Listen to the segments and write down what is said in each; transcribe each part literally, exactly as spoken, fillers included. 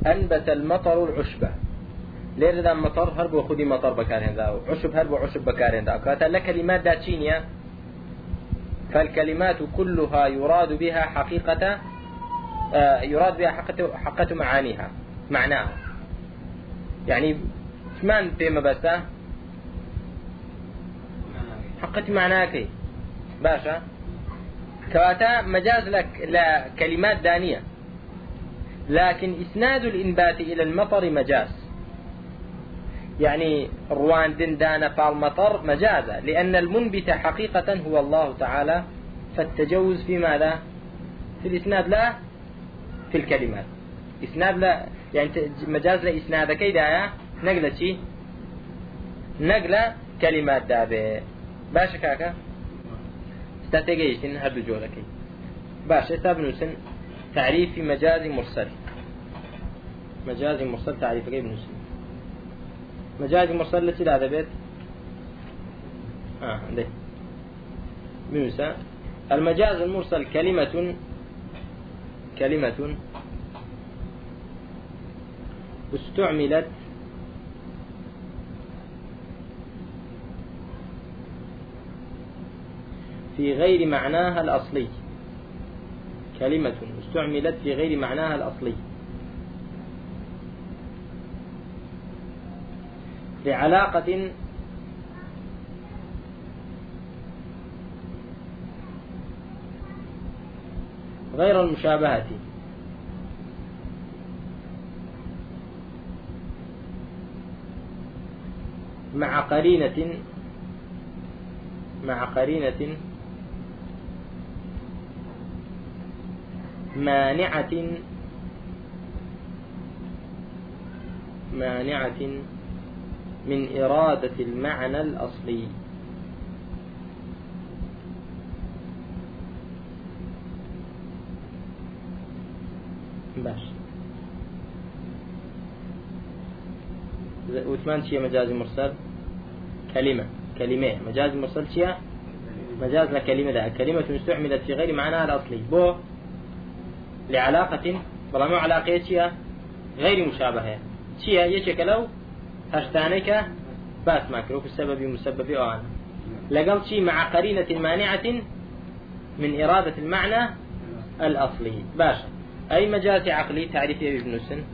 أنبت المطر العشبة لير ذا مطر هرب وخذي مطر بكارين ذا عشب هرب وعشب بكارين ذا كاتا لكلمات داتشينيا فالكلمات كلها يراد بها حقيقة آه يراد بها حقة, حقة معانيها معناها يعني ثمان بما بس حقة معناك باشا كاتا مجاز لك لكلمات دانية لكن إسناد الإنبات إلى المطر مجاز يعني روان دندان فالمطر مجازا لأن المنبت حقيقة هو الله تعالى فالتجوز في ماذا في الإسناد لا في الكلمات إسناد لا يعني مجاز لإسناد كيدا نقلة شيء نقلة كلمات دابة باشا كاكا استاتيجيشن هردو جولكي باشا استابنوسن تعريف مجاز مرسل مجاز مرسل تعريف غير بنوسن مجاز مرسل لتي هذا بيت اه ده بنوسا المجاز المرسل كلمة كلمة استعملت في غير معناها الأصلي كلمة استعملت في غير معناها الأصلي لعلاقة غير المشابهة مع قرينة مع قرينة مانعة مانعة من إرادة المعنى الأصلي باش وثمان شيء مجاز مرسل كلمة كلمة مجاز مرسل شيء مجاز لكلمة ده كلمة استعملت في غير معناها الأصلي بو لعلاقة بلا مو علاقة شيء غير مشابهة شيء يشك لو هشتانك باس ماكروف السبب مسبب أوان لقل شيء مع قرينة مانعة من إرادة المعنى الأصلي باشا أي مجاز عقلي تعريف ابن السن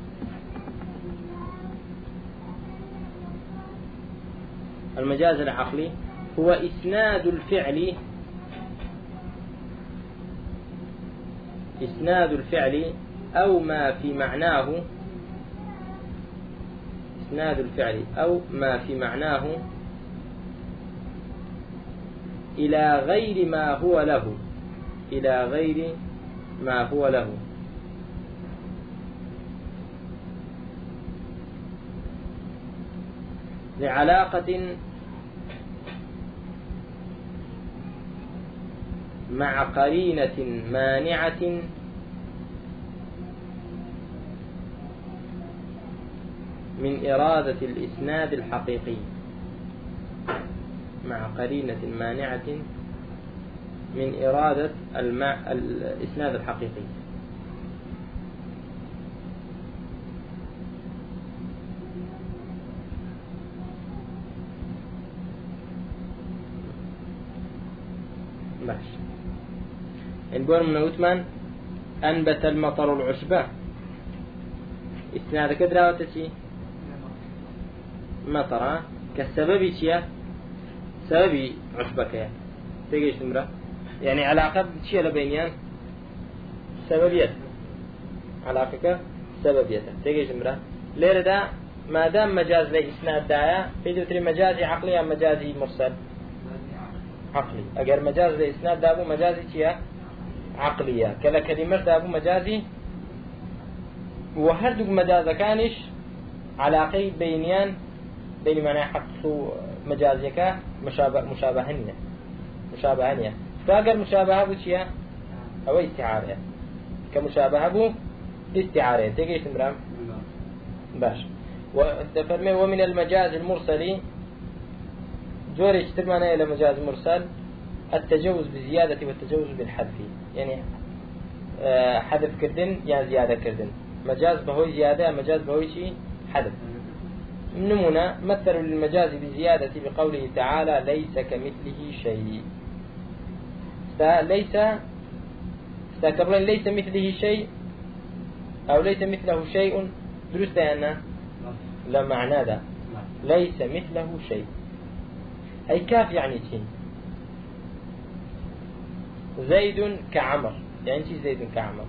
المجاز العقلي هو إسناد الفعل إسناد الفعل أو ما في معناه إسناد الفعل أو ما في معناه إلى غير ما هو له إلى غير ما هو له لعلاقة مع قرينة مانعة من إرادة الإسناد الحقيقي مع قرينة مانعة من إرادة المع... الإسناد الحقيقي ماشي نقول من عثمان أنبت المطر العشبة إسناد كدرا وتشي مطر كالسبب شيء سبب عشبك تيجي شمرة يعني علاقة شيء لبينيان سببية علاقة سببية تيجي شمرة ليه ده ما دام مجاز لإسناد دايا في دوتري مجازي عقلي أم مجازي مرسل عقلي أجر مجاز لإسناد دابو مجازي شيء عقلية كذا كلمة دابو مجازي وهردوك مجاز كانش علاقي بينيان بين معنى حق مجازيك مشابه مشابهنية مشابهنية فأجر مشابهة بشيء أو استعارة كمشابهة بو استعارة تيجي تمرام باش وتفرمي ومن المجاز المرسل جوري اشترمنا إلى مجاز مرسل التجوز بزيادة والتجوز بالحذف يعني حذف كردن يعني زيادة كردن مجاز بهوي زيادة، مجاز بهوي شيء حدث. نمونا مثل للمجاز بزيادة بقوله تعالى ليس كمثله شيء. ليس استكبرين ليس مثله شيء أو ليس مثله شيء درست أنه لا معنى ذا ليس مثله شيء أي كاف يعني تين. زيد كعمر يعني شي زيد كعمر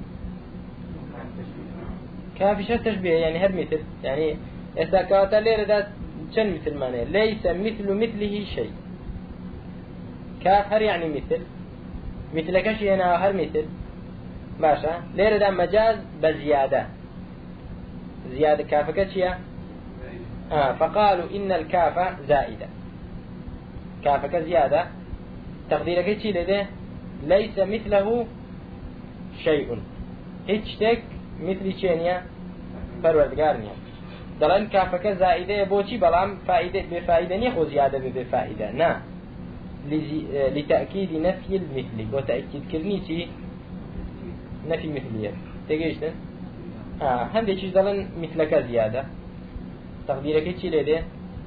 كاف شو تشبيه يعني هذا مثل يعني إذا كانت ليرة ذات شن مثل معناه ليس مثل مثله شيء. كاف هر يعني مثل مثل كشي أنا هر مثل باشا ليرة ذا مجاز بزيادة زيادة كاف كشيا آه فقالوا إن الكاف زائدة كاف كزيادة تقديرك كشي لده ليس مثله شيء هيك تك مثل شينيا پروردگارنيا دلن كافك زائده بوشي بلام فائده بفائده نيخو زياده بفائده نا لتأكيد نفي المثل وتأكيد كرني شي نفي مثلية تجيشن اه هندي شي دلن مثلك زياده تقديرك شي لده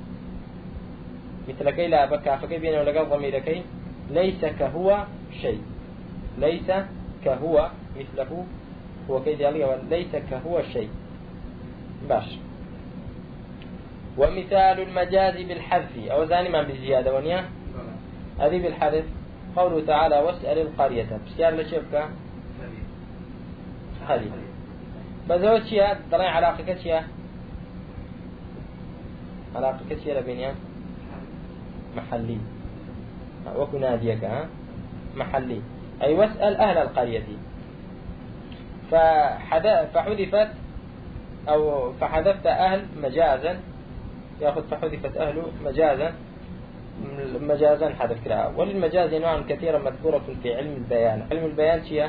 مثلك لا بكافك بينه ولا ضميرك ليس كهو شيء ليس كهو مثله هو كيد عليه ليس كهو شيء باش. ومثال المجاز بالحذف أو ثاني ما بزيادة ونيا هذه بالحذف قوله تعالى واسأل القرية بسيار لشبكة هذه بزود شيء طلع علاقة كشيء علاقة كشيء لبينيا محلي وكنا ديك ها محلي أي واسأل أهل القرية فحذفت أو فحذفت أهل مجازا يأخذ فحذفت أهل مجازا مجازا حذف كراء. وللمجاز أنواع كثيرة مذكورة في علم البيان. علم البيان شيء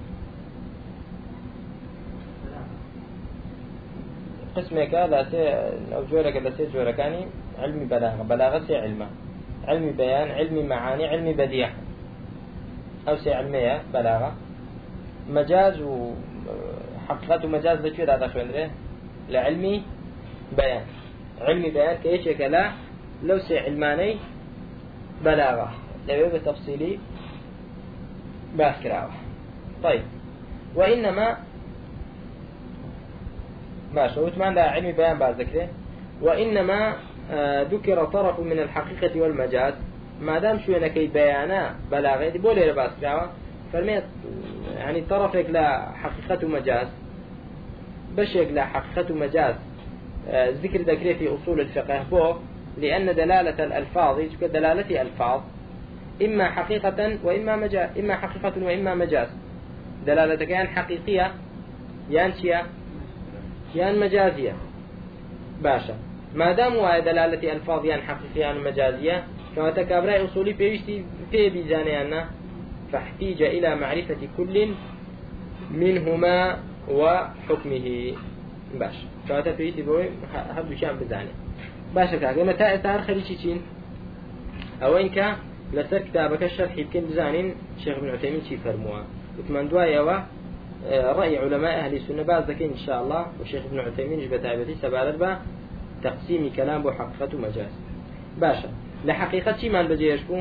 قسمك لا سي أو جورك لا سي جوركاني علم بلاغة بلاغة سي علمه علم بيان علم معاني علم بديع أو سي علمية بلاغة مجاز وحقيقة مجاز ذكر هذا شو عنده لعلمي بيان علمي بيان كيش كلا لو سي علماني بلاغة لو بتفصيلي باسكراوة. طيب وإنما ما شوت ما عنده علمي بيان بعد ذكره وإنما ذكر طرف من الحقيقة والمجاز ما دام شو أنا كي بيانا بلاغة دي بولي باسكراوة فرميت يعني طرفك لا حقيقة مجاز بشك لا حقيقة مجاز ذكر ذكره في أصول الفقه بو لأن دلالة الألفاظ كدلالة ألفاظ إما حقيقة وإما مجاز إما حقيقة وإما مجاز دلالة كان حقيقية يانشيا يان مجازية باشا ما دام وهي دلالة ألفاظ يان حقيقية يان مجازية كما تكابرأي أصولي بيشتي في بيزانيانا فاحتيج إلى معرفة كل منهما وحكمه باش فهذا بيتي بوي هبدو شان بزاني باش كاغي متى تار خليشي تشين او انك لسر كتابك الشرح يمكن بزانين شيخ ابن عثيمين شي فرموها وثمان دوايا رأي علماء أهل السنة بعد ذكين إن شاء الله والشيخ ابن عثيمين جبت عبدي سبالت با تقسيم كلام بحقيقة ومجاز باشا لحقيقة شي ما بجيش بو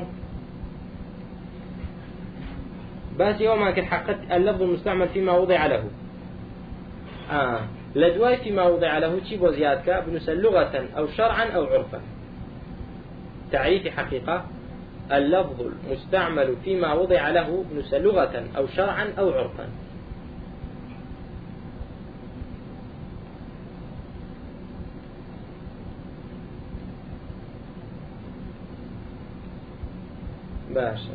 بس يوم ما كان حقق اللفظ المستعمل فيما وضع له آه لدواي فيما وضع له شي بوزيادك بنسل لغة أو شرعا أو عرفا. تعريف حقيقة اللفظ المستعمل فيما وضع له بنسل لغة أو شرعا أو عرفا. باشا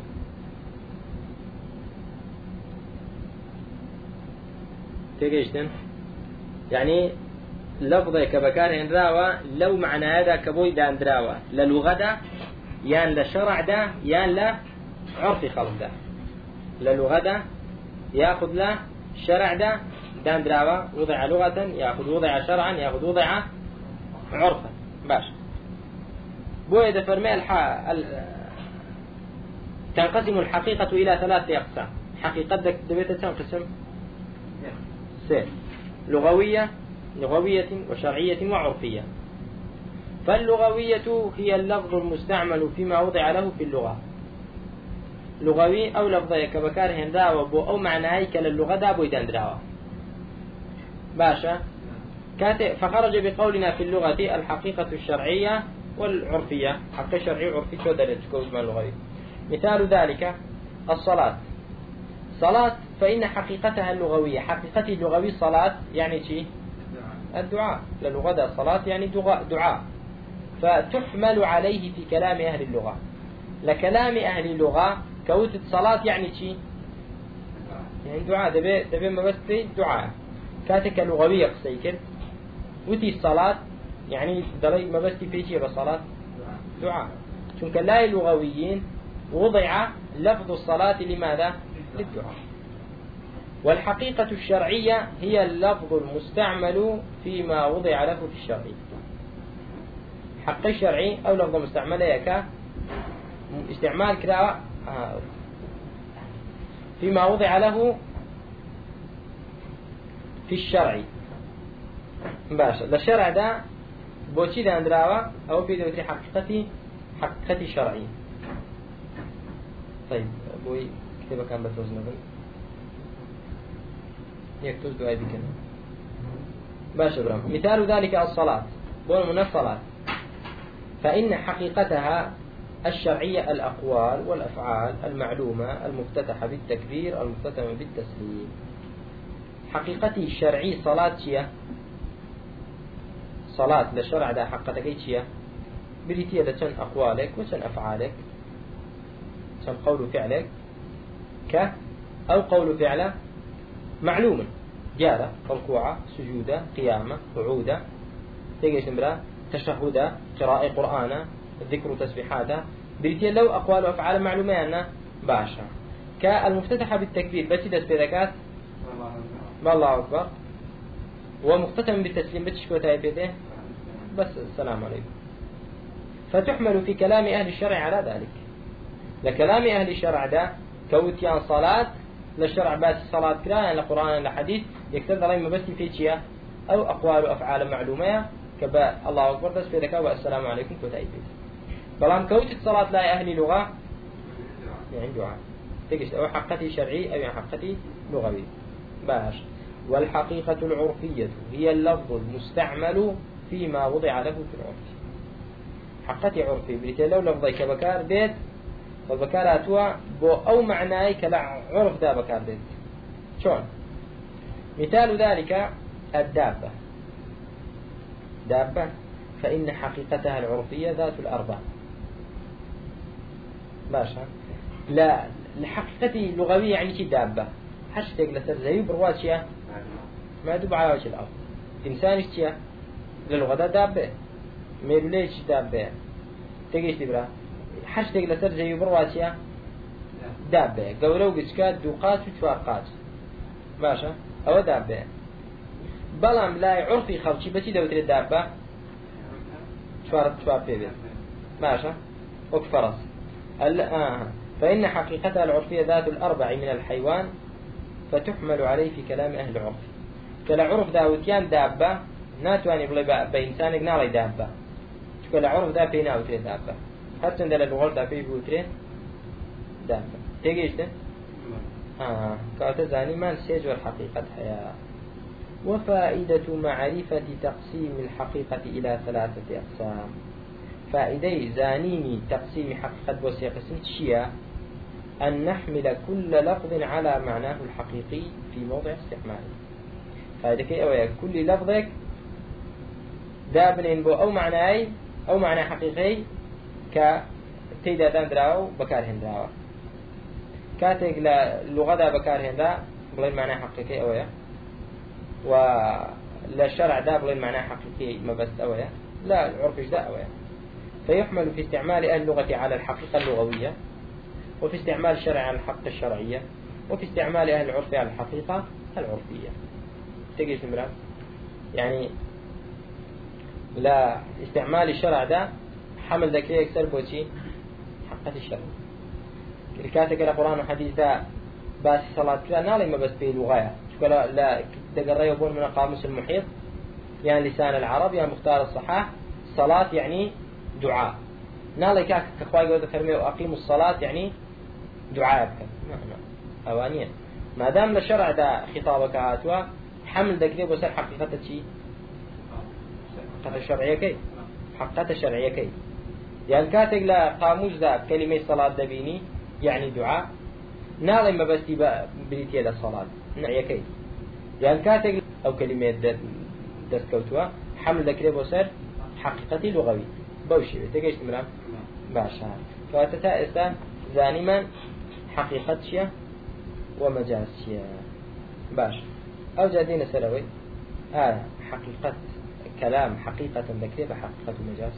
تيجيشتن يعني لفظة كبكار إن راوى لو معنى هذا كبوي دان دراوى للغة دا يان لشرع دا يان لعرف خلق دا للغة دا ياخذ له شرع دا دان دراوى وضع لغة ياخذ وضع شرعا ياخذ وضع عرفا باش بوي دا فرمي الح... ال... تنقسم الحقيقة إلى ثلاثة أقسام. حقيقة دك دبيت كم قسم؟ سه لغوية لغوية وشرعية وعرفية. فاللغوية هي اللفظ المستعمل فيما وضع له في اللغة. لغوي أو لفظية كبكار هنداوة بو أو معناهي كاللغة دابو يدندراوة باشا كاتئ. فخرج بقولنا في اللغة الحقيقة الشرعية والعرفية. حق الشرعي والعرفي شو دلت كوزمان اللغوي. مثال ذلك الصلاة. صلاة فإن حقيقتها اللغوية. حقيقتي اللغوي صلاة يعني شيء الدعاء. للغة الصلاة يعني دعاء. فتحمل عليه في كلام أهل اللغة. لكلام أهل اللغة كوتة صلاة يعني شيء يعني دعاء. دبي دبي ما بس دعاء كاتك لغوية قصيكر. وتي الصلاة يعني دلي ما بس في شيء بصلاة دعاء. شون كلا اللغويين وضع لفظ الصلاة لماذا؟ للدعاء. والحقيقة الشرعية هي اللفظ المستعمل فيما وضع له في الشرع. حق الشرعي أو لفظ مستعمل يك استعمال كذا فيما وضع له في الشرع. باشا للشرع ده بوشي ده اندراوا أو في دوتي حقيقتي حقيقتي شرعي. طيب بوي كتابة كان بتوزن بل يكتوز دعاء بكنا باشا برام. مثال ذلك الصلاة بول من الصلاة فإن حقيقتها الشرعية الأقوال والأفعال المعلومة المفتتحة بالتكبير المختتمة بالتسليم. حقيقتي الشرعي صلاة شيا صلاة للشرع ده حقيقتك شيا بريتيا ده كان أقوالك وكان أفعالك كان قول فعلك ك أو قول فعله معلوم جارة ركوعة سجودة قيامة قعودة تيجي سمرا تشهد قراءة قرآن ذكر تسبيحاته بريتيا لو أقوال وأفعال معلومة أنا باشا كالمفتتحة بالتكبير بس دس بذكات الله أكبر ومختتم بالتسليم بتشكو تايبته بس السلام عليكم. فتحمل في كلام أهل الشرع على ذلك. لكلام أهل الشرع ده كوتيان صلاة للشرع بس صلاة كلا لقرآن لحديث يكتب عليه بس في شيء أو أقوال وأفعال معلومة كبا الله أكبر بس في ذكاء والسلام عليكم كتايبته. بلان كوتة صلاة لا أهل لغة يعني دعاء تجلس أو حقتي شرعي أو يعني حقتي لغوي باش. والحقيقة العرفية هي اللفظ المستعمل فيما وضع له في العرف. حقتي عرفي بريتي لو لفظي كبكار بيت والبكار أتوا بو أو معناي كلا عرف دا بكار بيت شون. مثال ذلك الدابة. دابة فإن حقيقتها العرفية ذات الأربع باشا. لا لحقيقتي لغوية يعني شي دابة حشتك لسر زي برواتشيا ما دوب على وجه الأرض. إنسان اشتيا للغة دابة ميلوليش دابة تجيش تبرا حشتك لسر زي برواتشيا دابة قولو قشكات دوقات وشواقات باشا أو دابة. بلام لا عرفي خلشي بس دوتر الدابة شوارب شوارب بيبي ماشا وكفرس آه. فإن حقيقتها العرفية ذات الأربع من الحيوان فتحمل عليه في كلام أهل العرف. كلا عرف داوتيان دابة ناتواني بلي بإنسانك نالي دابة كلا عرف دا بينا وتري دابة حتى عندنا اللغة دا بي بوتري دابة تيجيش ده آه كاتزاني ما نسيج والحقيقة حياة. وفائدة معرفة تقسيم الحقيقة إلى ثلاثة أقسام. فائدة زانيني تقسيم حقيقة بوسي قسم تشيا أن نحمل كل لفظ على معناه الحقيقي في موضع استعماله. فائدة كي أولا كل لفظك دابنين بو أو معناي أو معنى حقيقي كتيدا دان دراو بكار هندراو كاتك للغة دا بكار هندا بغي معنى حقيقي أولا وللشرع دا بغي معنى حقيقي ما بس أولا لا العرف دا أولا. فيحمل في استعمال أهل اللغة على الحقيقة اللغوية وفي استعمال الشرع على الحقيقة الشرعية وفي استعمال أهل العرف على الحقيقة العرفية. تجي سمرا يعني لا استعمال الشرع ده حمل ذكي يكسر بوشي حقيقة الشرع. الكاتب القرآن وحديث ده بس صلاة لا نالي ما بس في لغاية لا لا تقرأ يبون من قاموس المحيط يعني لسان العرب يعني مختار الصحاح صلاة يعني دعاء نالي كاك كخواي قد فرمي وأقيموا الصلاة يعني دعاء بك أوانيا ما دام الشرع دا خطابك هاتوا حمل ذكري بسر حقيقة شيء حقيقة الشرعية كي حقيقة الشرعية كي يعني كاتق لا قاموس ذا كلمة صلاة دبيني يعني دعاء نالي ما بس بريتي هذا الصلاة نعي كي يعني كاتق أو كلمة دستكوتوا حمل ذكري بسر حقيقتي لغوي بوشي تجيش تمرام باشا فاتتا استا زانما حقيقة شيء ومجاز شيء باش أو جادين سلوي آه حقيقة كلام حقيقة ذكري بحقيقة مجاز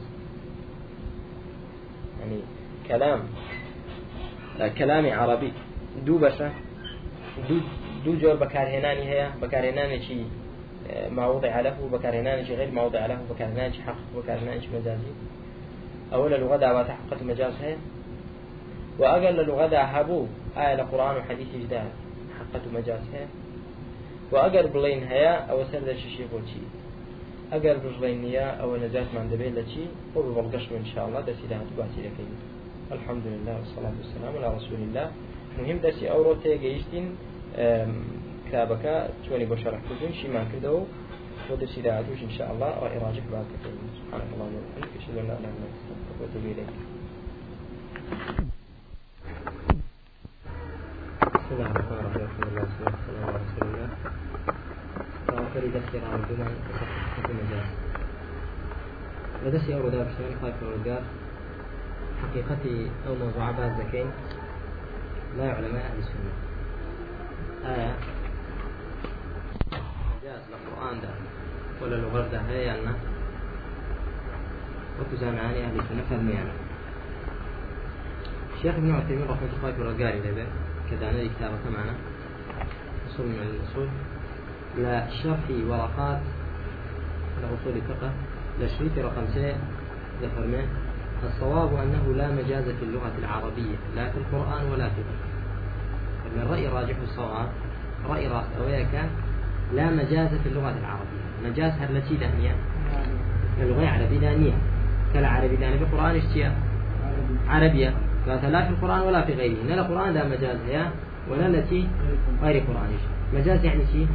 يعني كلام كلام عربي دو بشا دو دو جور بكارهناني هي بكارهناني شيء ما وضع له بكارهناني شيء غير ما وضع له بكارهناني شيء حقيقي بكارهناني شيء مجازي أولا لغة دعوات حقيقة مجاز هي وأقل لغة هبو آية القرآن وحديث جدال حقيقة مجاز هي وأقل بلين هي أو سرد الشيء بولشي أقل بلين هي أو نجاة من دبيل لشي وببلغش إن شاء الله درسي لها تباسي لكي الحمد لله والصلاة والسلام على رسول الله مهم درسي أورو تيجيشتين كابك تواني بشرح كذون شي ما كدو ودرسي لها توش إن شاء الله وإراجك بعد كثير سبحانك اللهم وبحمدك أشهد أن لا إله إلا أنت أستغفرك وأتوب إليك بسم الله الرحمن الرحيم الحمد لله والصلاة والسلام على رسول الله فأخري درسي رام الدمان وصفحة المجال ودرسي أول دار بشيء خايف من الرجال حقيقتي أو موضوع بعض ذكين لا علماء أهل السنة آية جاءت القرآن ده ولا لغة ده هي أنه وكزان عني أهل السنة فرميانا الشيخ ابن عثيمين رحمة الله ورقاري لذا كذا أنا كتابة معنا أصول من الأصول لا شرح ورقات لأصول الفقه لشريط رقم سي لفرمه الصواب أنه لا مجاز في اللغة العربية لا في القرآن ولا في الفقه الرأي راجح الصواب رأي راس أويك لا مجاز في اللغة العربية مجاز هرلتي دانية اللغة العربية دانية كالعربي دانية في القرآن اشتيا عربية لا في القرآن ولا في غيره لا القرآن لا مجاز هي ولا التي غير قرآن مجاز يعني شيء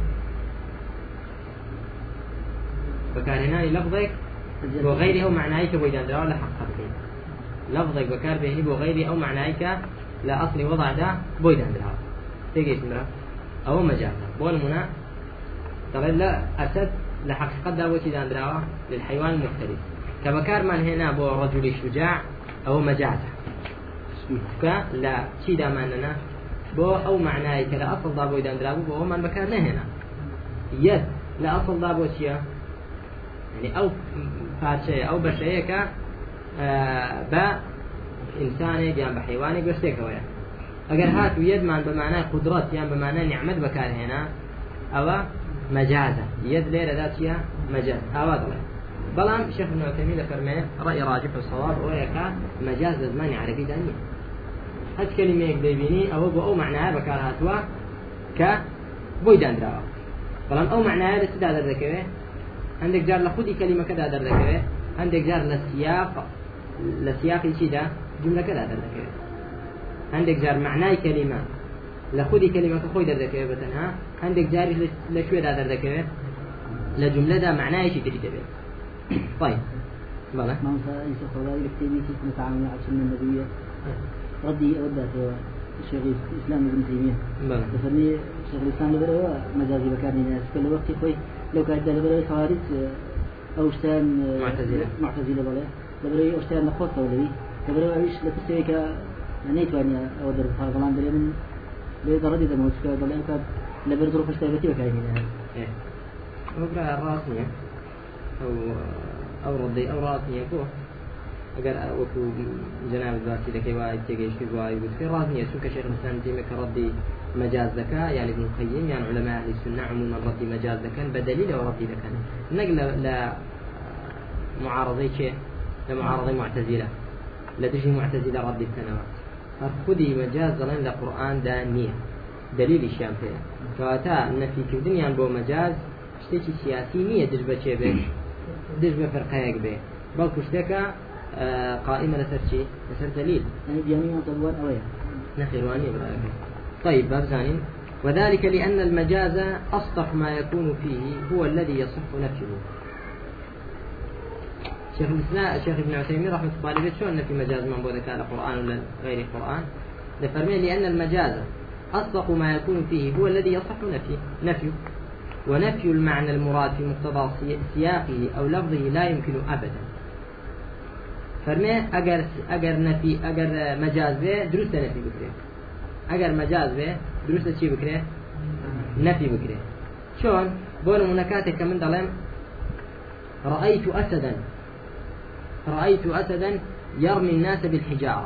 بكار هنا لفظك وغيره معنايك بويدان درا ولا حقيقة لفظك بكار به وغيره أو معنايك لا أصل وضع ده بويدان درا تيجي اسمه أو مجاز بقول منا طبعا لا أسد لحقيقة ده وتيدان درا للحيوان المفترس كبكار من هنا بو رجل شجاع أو مجاز لا شيء ده معناه بو أو معناه كلا أصل ضابو إذا درابو بو من مكانه هنا يد لا أصل ضابو شيء يعني أو فاشية أو بشيء ك آه با إنسان جنب حيوان بيستيك وياه أجر هات يد من بمعنى قدرات يعني بمعنى نعمة بكار هنا أو مجازة يد ليرة ذات شيء مجاز أو ضل بلام شيخ ابن عثيمين فرمه رأي راجح الصواب وياك مجاز زمان عربي دانية هاد كلمة يقدبيني أو بو أو معناها بكارها توا ك بويدان دراوا بلام أو معناها لسدا درذكوه عندك جار لخودي كلمة كذا درذكوه عندك جار لسياق لسياق شيء جملة كذا درذكوه عندك جار معناي كلمة لخودي كلمة كخوي درذكوه بتنها عندك جار لشوي دا درذكوه لجملة دا معناي شيء تريد به طيب بلى ما هو إنسان خلاص يكتبي كيف نتعامل مع السنة النبوية ردي أودته الشيخ الإسلام ابن تيمية بلى فني الشيخ الإسلام لبره مجازي بكارني الناس كل وقت خوي لو كان ده لبره خوارج أو اشتان معتزلة معتزلة بلى لبره اشتان نخوض ولا لبره إيش لتسوي ك نيت واني أودر فلان دري من لدرجة ده موت كذا بلى كذا لبره ظروف اشتباكي بكارني الناس إيه هو برا الراسية أو أو ردي أو راسية كوه أجر وكو جناب الباسي لكي وايد تجيش في وايد في راسية سوك شيخ الإسلام تيمك ردي مجاز ذكاء يعني ابن القيم يعني علماء أهل السنة عموما ردي مجاز ذكاء بدليل أو ردي ذكاء نقل لا معارضي شيء لمعارضي معتزلة لا تجي معتزلة ردي السنوات خذي مجاز ظلين لقرآن دانية دليل الشام فيها كواتا نفي كردنيا بو مجاز شتيكي سياسي نية دجبة شبه دجبة فرقايق به بل كشتكا آه قائمة لسرشي لسر دليل يعني جميع طلوان أويا نخيرواني برأيك. طيب باب ثاني وذلك لأن المجاز أصدق ما يكون فيه هو الذي يصح نفيه. شيخ الإسلام شيخ ابن عثيمين رحمة الله عليه شو أن في مجاز من بوذك على قرآن ولا غير القرآن لفرمين لأن المجاز أصدق ما يكون فيه هو الذي يصح نفيه نفيه ونفي المعنى المراد في مقتضى سياقه أو لفظه لا يمكن أبدا. فرمي أجر أجر نفي أجر مجاز به درست نفي بكره أجر مجاز به درست شيء بكره نفي بكره شون بقول منكاتك كمن ظلم رأيت أسدا رأيت أسدا يرمي الناس بالحجارة.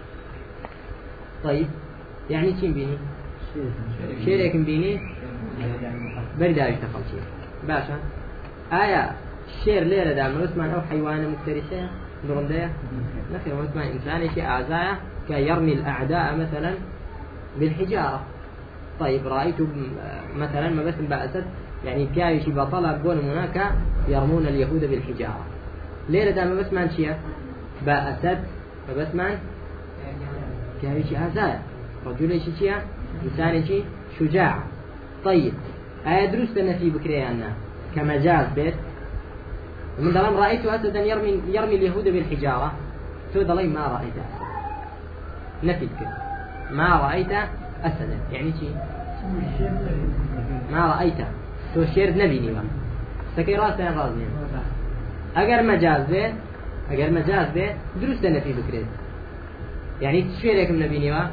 طيب يعني شين بيني شيرك بيني برداش تخل شيء باشا آية الشير ليلة دام عثمان أو حيوان مفترسة درندية نخير عثمان إنسان شيء أعزايا كيرمي الأعداء مثلا بالحجارة. طيب رأيت مثلا ما بس بأسد يعني كايشي بطلع بقول هناك يرمون اليهود بالحجارة ليلة دام بس ما نشيا بأسد فبس ما كايشي أعزايا رجل إيش شيء إنسان شيء شجاع. طيب آية درست نفي بكريانا كمجاز بيت ومن ظلام رأيت أسدا يرمي يرمي اليهود بالحجارة سود الله ما رأيت أسدا نفي كده ما رأيت أسدا يعني شيء ما رأيت تو شير نبي نيوان سكي راسنا غازنين أجر مجاز بيت أجر مجاز بيت درست نفي بكريت يعني تشيرك من نبي نيوان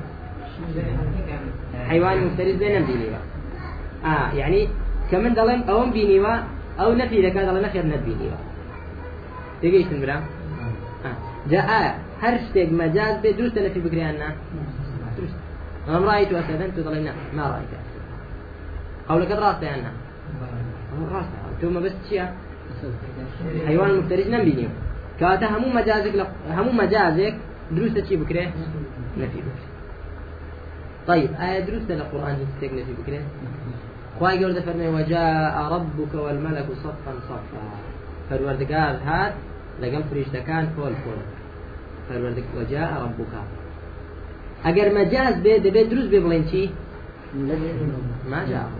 حيوان مفترس زي نبي نيوان آه يعني كمن ظلم أو بينيوا أو نفي إذا كان ظلم خير نبينيوا تيجي تنبرا آه جاء هرشتك مجاز بدرست نفي بكريانا درست أنا رأيت أسدا تظلمنا ما رأيت أسدا قولك الراس يعني الراس ثم بس شيء حيوان مفترس نبينيوا كاته همو مجازك لق... همو مجازك درست شيء بكريه نفي بكريه. طيب آية درست القرآن تستيق نفي بكريه خواهي قرد فرمي وجاء ربك والملك صفا صفا فالوردقار هاد لقم فريشتكان فول فول فالوردق وجاء ربك اگر مجاز بيد بيد دروس بيبلين شي ما جاء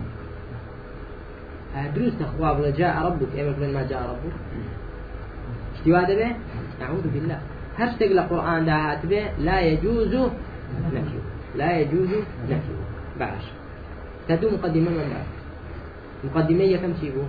دروس تخواه بلا جاء ربك ايما بلين ما جاء ربك اشتوا هذا به نعوذ بالله هشتق لقرآن ده هات به لا يجوز نفيه لا يجوز نفيه باش تدو مقدمة من بعد مقدمية كم شيء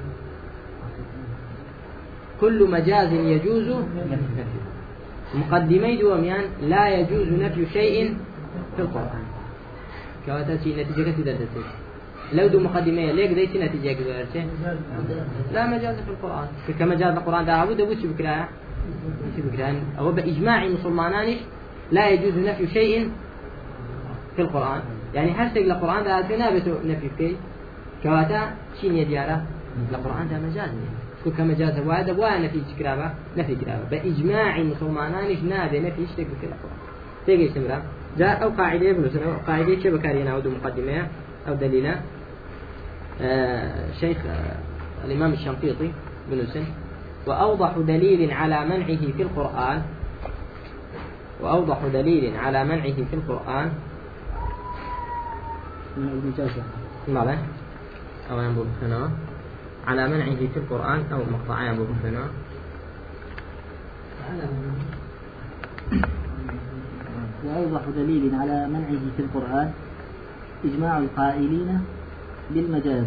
كل مجاز يجوز نفيه مقدمي دوميان لا يجوز نفي شيء في القرآن كواتاتي نتيجة كتدرسة لو دو مقدمية ليك ديتي نتيجة كتدرسة لا مجاز في القرآن كمجاز القرآن ده أبو دبوش بكراه بكراه أو بإجماع مسلمانانش لا يجوز نفي شيء في القرآن يعني حسب القرآن ده تنابته نفي فيه كواتا شين يدياره القرآن ده مجاز كل كمجاز واحد وانا في كتابه نفي كتابه بإجماع مسلمانانش نابه نفي يشتك في القرآن تيجي استمرار جاء أو قاعدة ابن سنة قاعدة شبه كارينا أو مقدمة أو دليلة آه شيخ آه الإمام الشنقيطي بن سن وأوضح دليل على منعه في القرآن وأوضح دليل على منعه في القرآن ماذا؟ أو ينبو بخنا على منعه في القرآن أو مقطع ينبو بخنا وأوضح دليل على منعه في القرآن إجماع القائلين بالمجاز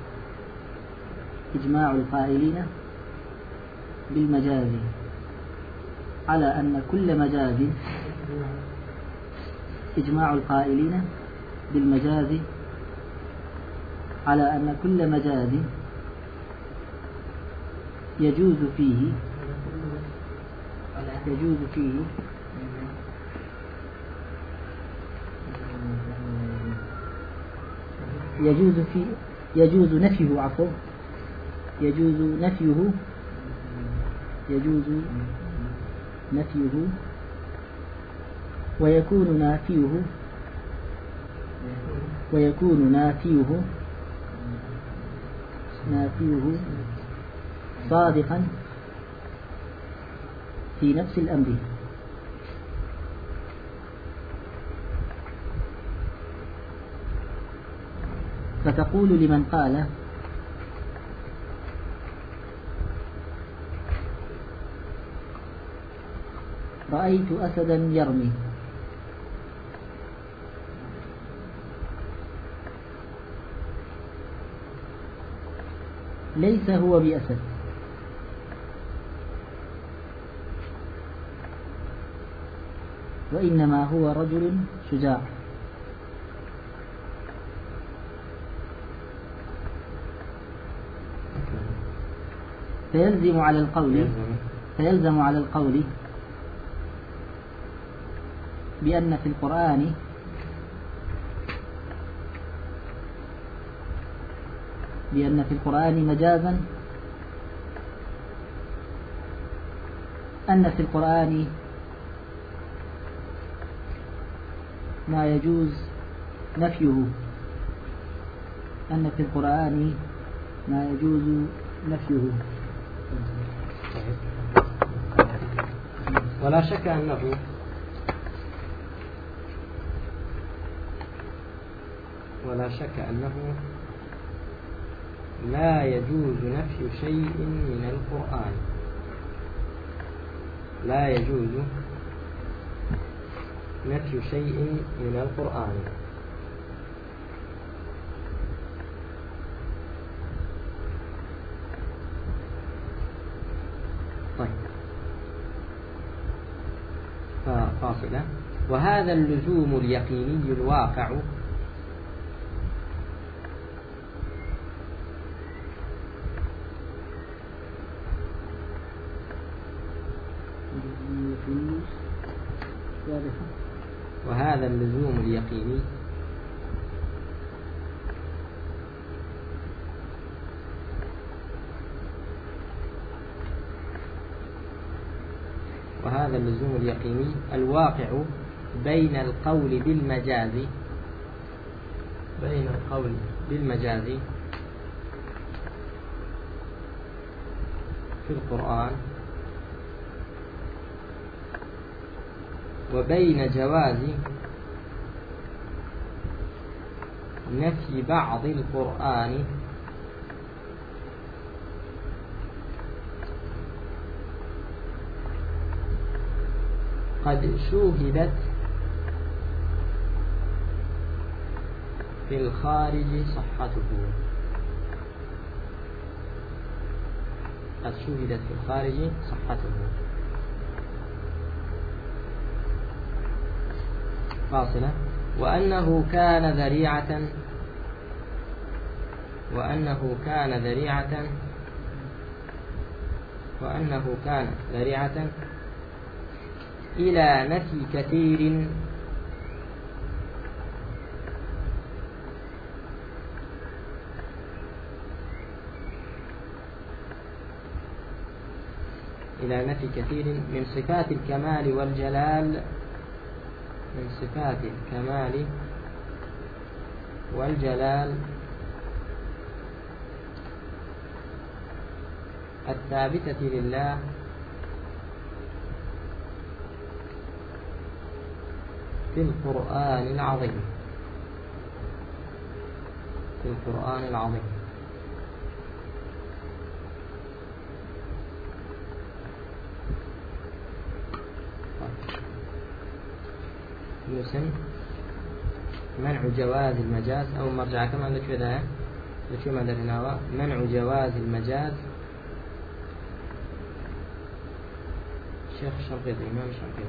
إجماع القائلين بالمجاز على أن كل مجاز إجماع القائلين بالمجاز على أن كل مجاز يجوز فيه يجوز فيه يجوز فيه يجوز نفيه عفوا يجوز نفيه يجوز نفيه ويكون نافيه ويكون نافيه نافيه صادقا في نفس الأمر. فتقول لمن قال رأيت أسدا يرمي، ليس هو بأسد، وإنما هو رجل شجاع. فيلزم على القول فيلزم على القول بأن في القرآن بأن في القرآن مجازا أن في القرآن ما يجوز نفيه أن في القرآن ما يجوز نفيه. ولا شك أنه ولا شك أنه لا يجوز نفي شيء من القرآن، لا يجوز نفي شيء من القرآن. طيب، فاصلة. وهذا اللزوم اليقيني الواقع وهذا اللزوم اليقيني وهذا اللزوم اليقيني الواقع بين القول بالمجاز بين القول بالمجاز في القرآن وبين جواز نفي بعض القرآن قد شوهدت في الخارج صحته قد شوهدت في الخارج صحته فاصلة. وأنه كان ذريعة وأنه كان ذريعة وأنه كان ذريعة إلى نفي كثير إلى نفي كثير من صفات الكمال والجلال من صفات الكمال والجلال الثابتة لله في القرآن العظيم في القرآن العظيم. نسم منع جواز المجاز أو مرجع كمان لشو ذا لشو ما درناه منع جواز المجاز شيخ شرقي الإمام شرقي.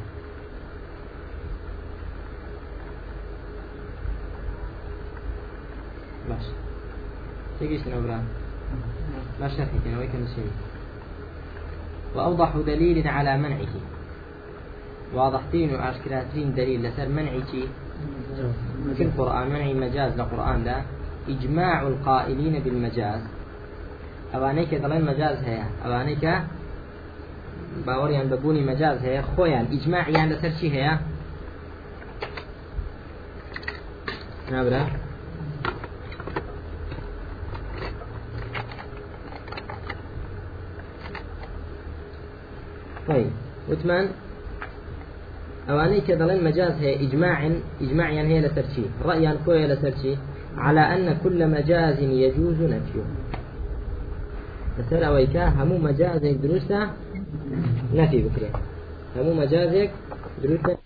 باش تيجيش نبرة ما شرحي كنا ويك نسيم. وأوضح دليل على منعه واضحتين وأشكراتين دليل لسر منعه في القرآن منع المجاز للقرآن ده إجماع القائلين بالمجاز أوانيك دلين مجاز هي أوانيك باوريان ببوني مجاز هي خويان إجماع يعني لسر شي هي نبرة طيب وثمان أواني كذلك مجاز هي إجماع إجماع يعني هي لسرشي رأي يعني كوي لسرشي على أن كل مجاز يجوز نفيه مثلا ويكا همو مجازك دروسة نفي بكرة همو مجازك دروسة